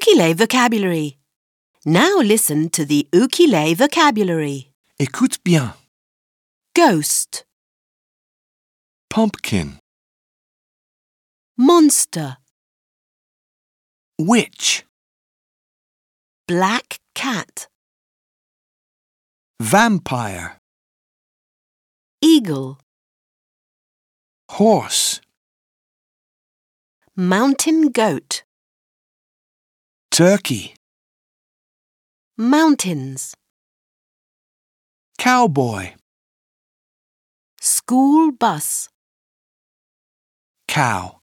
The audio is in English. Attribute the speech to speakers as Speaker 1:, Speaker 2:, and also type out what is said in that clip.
Speaker 1: Ukile vocabulary. Now listen to the Ukile vocabulary.
Speaker 2: Écoute bien.
Speaker 1: Ghost,
Speaker 2: Pumpkin.
Speaker 1: monster,
Speaker 2: Witch.
Speaker 1: black cat,
Speaker 2: Vampire.
Speaker 1: eagle,
Speaker 2: Horse.
Speaker 1: mountain goat,
Speaker 2: Turkey.
Speaker 1: mountains,
Speaker 2: Cowboy.
Speaker 1: school bus.
Speaker 2: Cow.